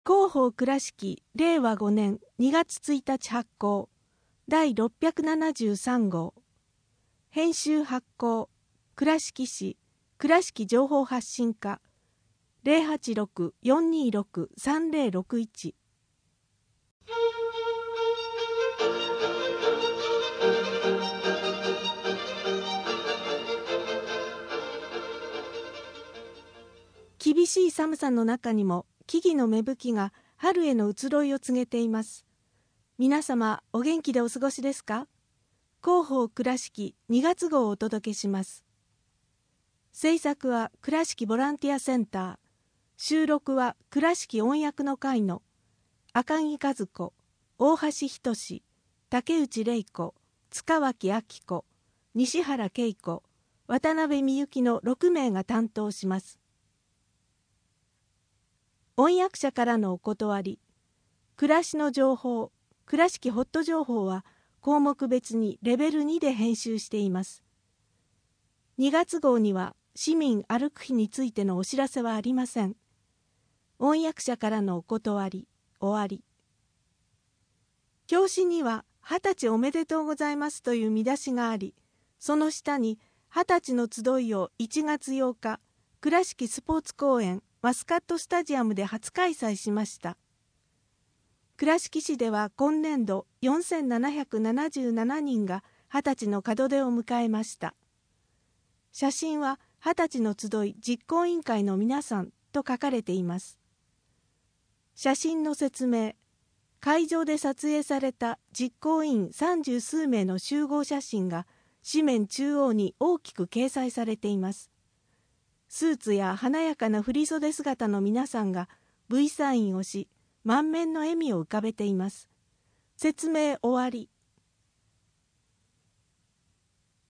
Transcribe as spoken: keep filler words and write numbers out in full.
広報倉敷れいわごねんにがつついたち発行だいろっぴゃくななじゅうさんごう。編集発行倉敷市倉敷情報発信課 ゼロはちろく よんにーろく さんぜろろくいち。厳しい寒さの中にも木々の芽吹きが春への移ろいを告げています。皆様お元気でお過ごしですか？広報倉敷にがつごうをお届けします。制作は倉敷ボランティアセンター、収録は倉敷音訳の会の赤木和子、大橋仁、竹内玲子、塚脇明子、西原恵子、渡辺美幸のろくめいが担当します。音訳者からのお断り。暮らしの情報、倉敷ホット情報は項目別にレベルにで編集しています。にがつごうには市民歩く日についてのお知らせはありません。音訳者からのお断り、終わり。表紙には二十歳おめでとうございますという見出しがあり、その下に二十歳の集いをいちがつようか、倉敷スポーツ公園マスカットスタジアムで初開催しました。倉敷市では今年度よんせんななひゃくななじゅうななにんが二十歳の門出を迎えました。写真は二十歳の集い実行委員会の皆さんと書かれています。写真の説明、会場で撮影された実行委員三十数名の集合写真が紙面中央に大きく掲載されています。スーツや華やかな振袖姿の皆さんが ブイ サインをし、満面の笑みを浮かべています。説明終わり。